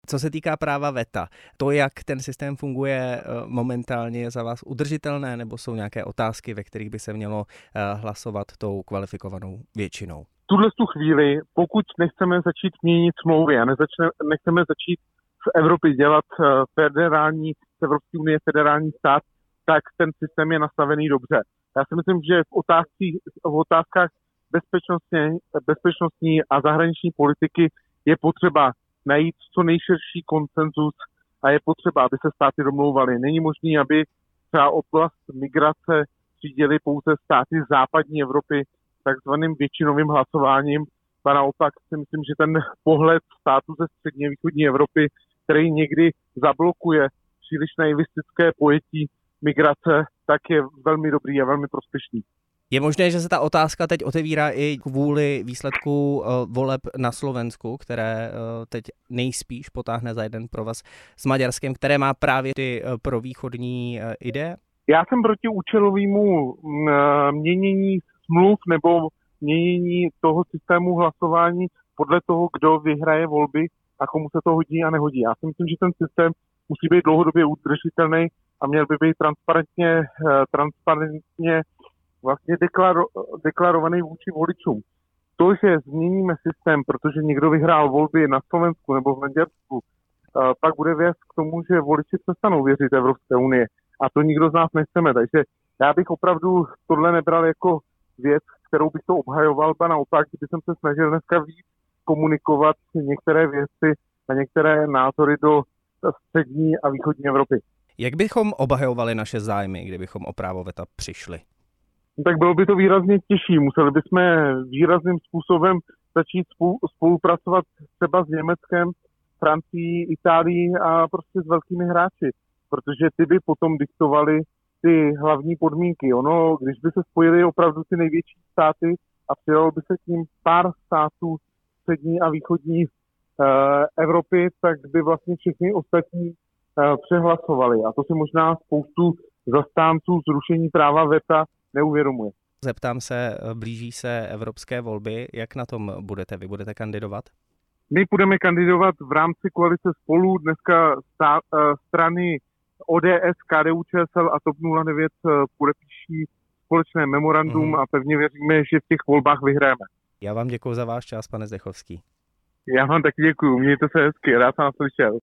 Co se týká práva veta, to, jak ten systém funguje momentálně, je za vás udržitelné, nebo jsou nějaké otázky, ve kterých by se mělo hlasovat tou kvalifikovanou většinou? V tuhle chvíli, pokud nechceme začít měnit smlouvy a nechceme začít v Evropě dělat federální, z Evropské unie federální stát, tak ten systém je nastavený dobře. Já si myslím, že v otázkách bezpečnostní a zahraniční politiky je potřeba najít co nejširší konsenzus a je potřeba, aby se státy domlouvaly. Není možné, aby třeba oblast migrace řídily pouze státy západní Evropy takzvaným většinovým hlasováním. A naopak si myslím, že ten pohled států ze střední a východní Evropy, který někdy zablokuje příliš naivistické pojetí migrace, tak je velmi dobrý a velmi prospěšný. Je možné, že se ta otázka teď otevírá i kvůli výsledku voleb na Slovensku, které teď nejspíš potáhne za jeden provaz s Maďarskem, které má právě ty provýchodní ideje? Já jsem proti účelovému měnění smluv nebo měnění toho systému hlasování podle toho, kdo vyhraje volby a komu se to hodí a nehodí. Já si myslím, že ten systém musí být dlouhodobě udržitelný a měl by být transparentně vlastně deklarovaný vůči voličům. To, že změníme systém, protože někdo vyhrál volby na Slovensku nebo v Maďarsku, pak bude vést k tomu, že voliči přestanou věřit Evropské unie. A to nikdo z nás nechceme. Takže já bych opravdu tohle nebral jako věc, kterou bych to obhajoval, a naopak, když jsem se snažil dneska víc komunikovat některé věci a některé názory do střední a východní Evropy. Jak bychom obhajovali naše zájmy, kdybychom o právo veta přišli? Tak bylo by to výrazně těžší. Museli bychom výrazným způsobem začít spolupracovat třeba s Německem, Francií, Itálií a prostě s velkými hráči, protože ty by potom diktovali ty hlavní podmínky. Když by se spojily opravdu ty největší státy a přidalo by se k ním pár států střední a východní Evropy, tak by vlastně všechny ostatní přehlasovali. A to si možná spoustu zastánců zrušení práva veta neuvědomuje. Zeptám se, blíží se evropské volby, jak na tom budete? Vy budete kandidovat? My budeme kandidovat v rámci koalice Spolu. Dneska strany ODS, KDU-ČSL a TOP 09 podepíší společné memorandum a pevně věříme, že v těch volbách vyhráme. Já vám děkuji za váš čas, pane Zdechovský. Já vám taky děkuji, mějte se hezky, rád jsem vás slyšel.